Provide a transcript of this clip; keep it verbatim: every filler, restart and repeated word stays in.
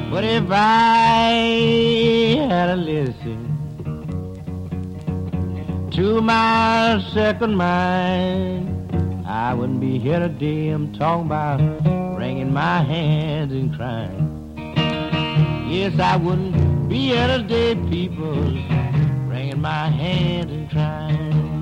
But if I had a listen to my second mind, I wouldn't be here today. I'm talking about wringing my hands and crying. Yes, I wouldn't be here today, people, wringing my hands and crying.